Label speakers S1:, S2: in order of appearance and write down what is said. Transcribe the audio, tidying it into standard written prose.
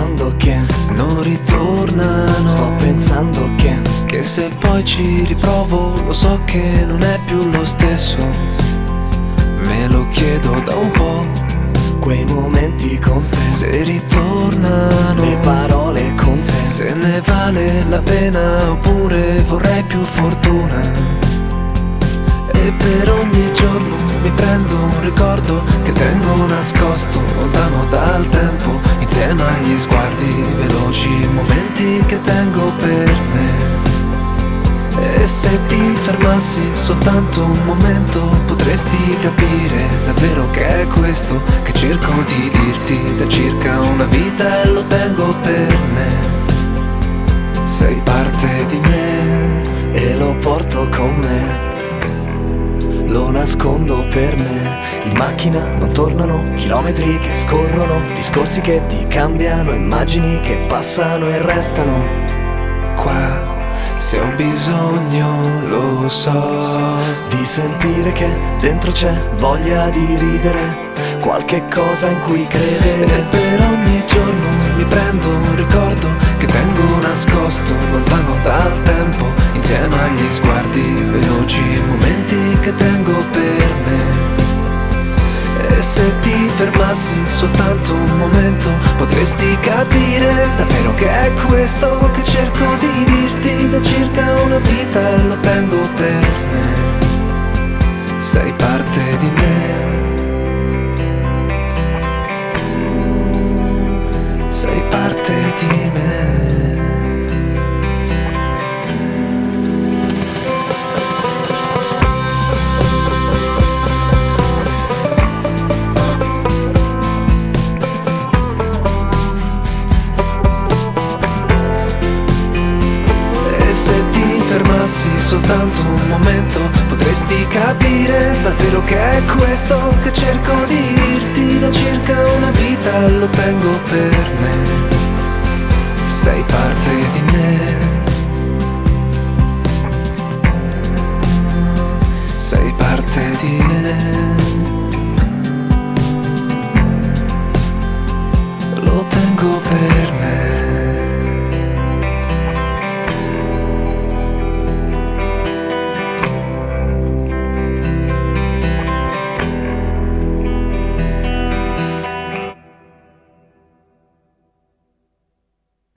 S1: pensando che
S2: non ritornano.
S1: sto pensando
S2: che se poi ci riprovo lo so che non è più lo stesso. Me lo chiedo da un po',
S1: quei momenti con te,
S2: se ritornano
S1: le parole con te,
S2: se ne vale la pena oppure vorrei più fortuna. E per ogni giorno mi prendo un ricordo che tengo nascosto lontano dal tempo, insieme agli sguardi veloci, momenti che tengo per me. E se ti fermassi soltanto un momento potresti capire davvero che è questo che cerco di dirti da circa una vita e lo tengo per me. Sei parte di me
S1: e lo porto con me, lo nascondo per me. In macchina non tornano, chilometri che scorrono, discorsi che ti cambiano, immagini che passano e restano
S2: qua. Se ho bisogno, lo so,
S1: di sentire che dentro c'è voglia di ridere, qualche cosa in cui credere.
S2: E per ogni giorno mi prendo un ricordo che tengo nascosto lontano dal tempo, insieme agli sguardi veloci, momenti che tengo per me. E se ti fermassi soltanto un momento potresti capire davvero che è questo che cerco di dirti da circa una vita e lo tengo per me. Sei parte di me, sei parte di me. Soltanto un momento potresti capire davvero che è questo che cerco di dirti da circa una vita e lo tengo per me. Sei parte di me, sei parte di me.